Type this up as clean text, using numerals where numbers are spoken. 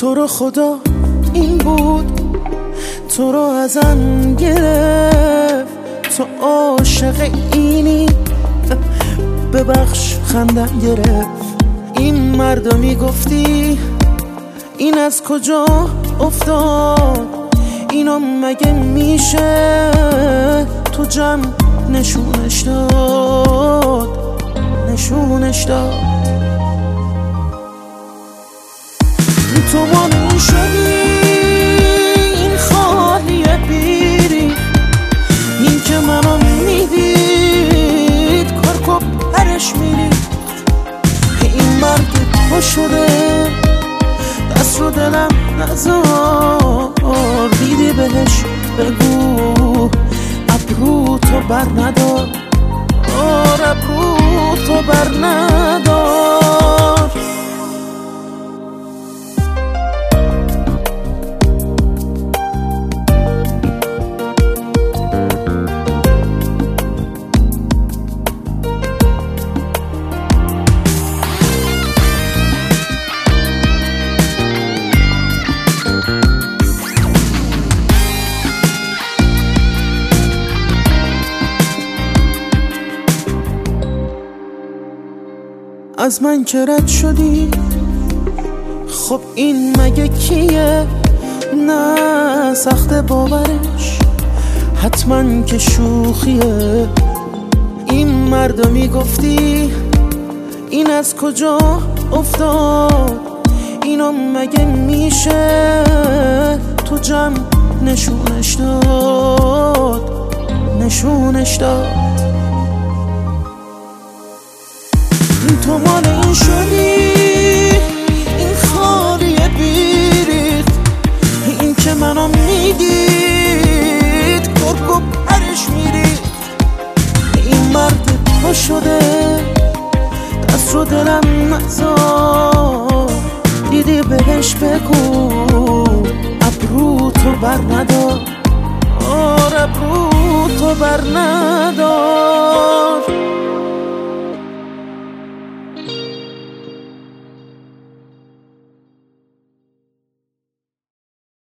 تو رو خدا این بود، تو رو ازم گرفت، تو عاشق اینی، ببخش خندم گرفت. این مردا میگفتی این از کجا افتاد، اینو مگه میشه تو جمع نشونش داد، نشونش داد. تو مانون شدی این خالیه بیری، این که منو میدید کارکو پرش میری. این مرد پا شده دست رو دلم نزار، دیدی بهش بگو ابرو تو بر ندار، ابرو تو بر ندار. از من که رد شدی، خب این مگه کیه؟ نه سخت باورش، حتما که شوخیه. این مردا میگفتی این از کجا افتاد، اینو مگه میشه تو جمع نشونش داد، نشونش داد. تو مال این شدی این خالیه بیریخت، این که منو میدید کرکو پرش میریخت. این مرد پا شده دست رو دلم نزار، دیدی بهش بگو ابرو تو بر ندار، ابرو تو بر ندار.